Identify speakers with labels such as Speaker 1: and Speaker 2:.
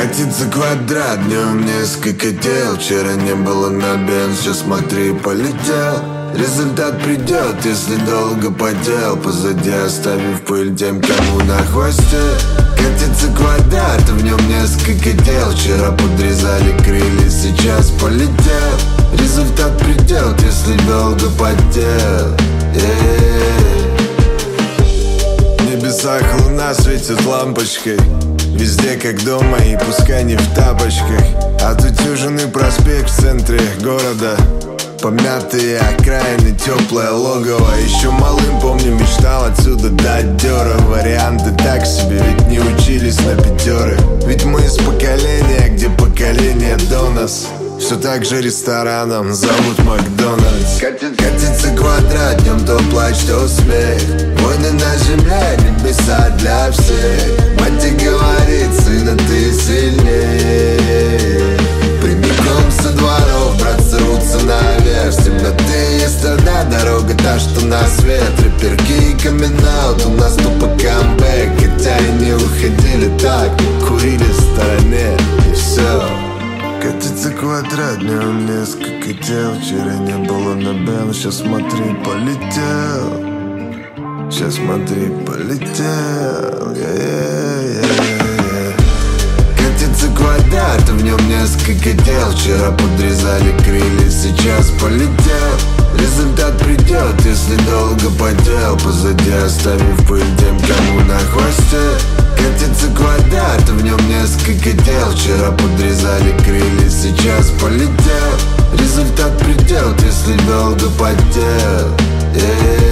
Speaker 1: Катится квадрат, днем несколько дел. Вчера не было на бенз, сейчас смотри, полетел. Результат придет, если долго подел. Позади оставив пыль тем, кому на хвосте. Катится квадрат, в нем несколько дел. Вчера подрезали крылья, сейчас полетел. Результат придет, если долго подел. В небесах луна светит лампочкой. Везде как дома и пускай не в тапочках. Отутюженный проспект в центре города. Помятые окраины, теплое логово. Еще малым, помню, мечтал отсюда дать дёры. Варианты так себе, ведь не учились на пятеры. Ведь мы из поколения, где поколение до нас все так же рестораном зовут Макдональдс. Катится квадрат, днем то плач, то смех. Войны на земле, небеса для всех. Мать говорит, сына, ты сильнее. Прямиком со дворов, братцы, рвутся наверх. С темноты есть одна дорога, та, что на свет. Рэперки и камин-аут, у нас тупо камбэк. Хотя и не уходили так, курили в стороне, и все. Катится квадрат, днем несколько дел. Вчера не было на бен, сейчас смотри, полетел. Сейчас смотри, полетел. Катится квадрат, в нем несколько дел. Вчера подрезали крылья, сейчас полетел. Результат придет, если долго подел. Позади оставив пыль тем, кому на хвосте. Катится квадрат, в нем несколько дел. Вчера подрезали крылья, сейчас полетел. Результат придет, если долго подел.